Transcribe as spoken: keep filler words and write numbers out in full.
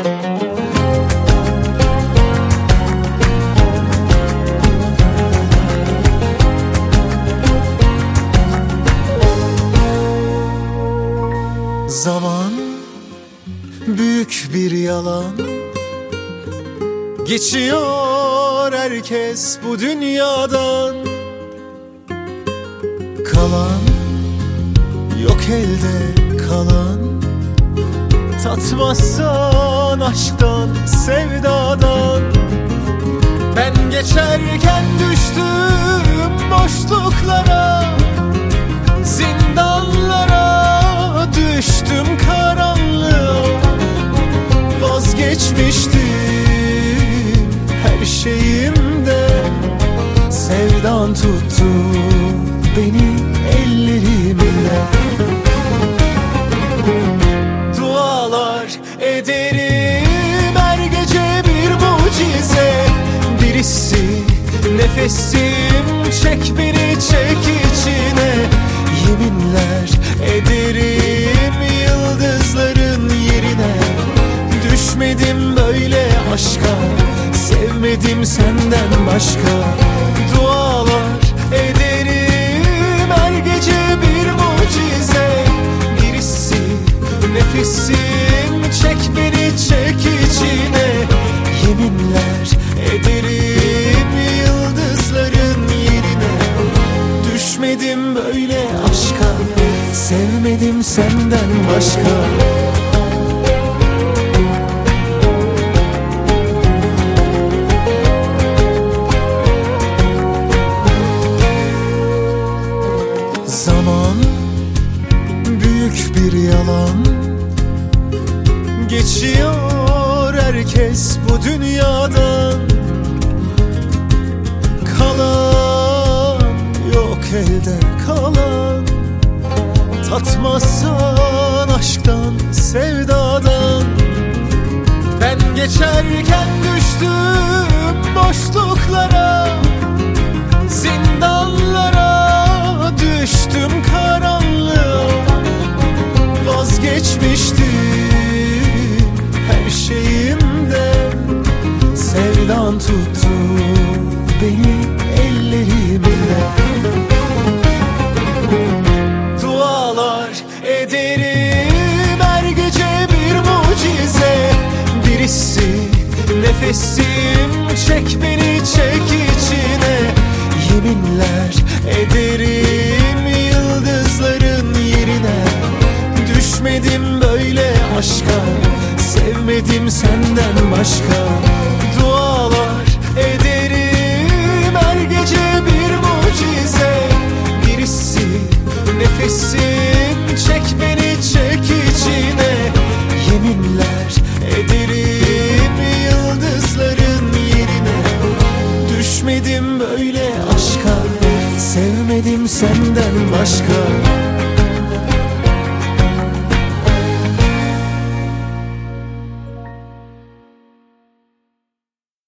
Zaman büyük bir yalan, geçiyor herkes bu dünyadan. Kalan yok elde kalan, tatmazsan aşktan, sevdadan. Ben geçerken düştüm boşluklara, zindanlara, düştüm karanlığa. Vazgeçmiştim her şeyimden, sevdan tuttu beni ellerimden. Dualar ederim her gece bir mucize, birisi nefesim çek beni çek içine. Yeminler ederim yıldızların yerine, düşmedim böyle aşka, sevmedim senden başka. Dualar ederim her gece bir mucize, birisi nefesim çek beni çek içine. Yeminler ederim yıldızların yerine, düşmedim böyle aşka, sevmedim senden başka. Zaman büyük bir yalan, geçiyor herkes bu dünyadan. Kalan yok elde kalan, tatmazsan aşktan, sevdadan. Ben geçerken düştüm boşluklara, zindanlara, düştüm karanlığa. Vazgeçmiştim her şeyimden, sevdan tuttu beni ellerimden. Dualar ederim her gece bir mucize, birisi nefesim çek beni çek içine. Yeminler ederim yıldızların yerine, düşmedim böyle aşka, sevmedim senden başka. Dualar ederim her gece bir mucize, birisi nefesim çek beni çek içine. Yeminler ederim yıldızların yerine, düşmedim böyle aşka, sevmedim senden başka.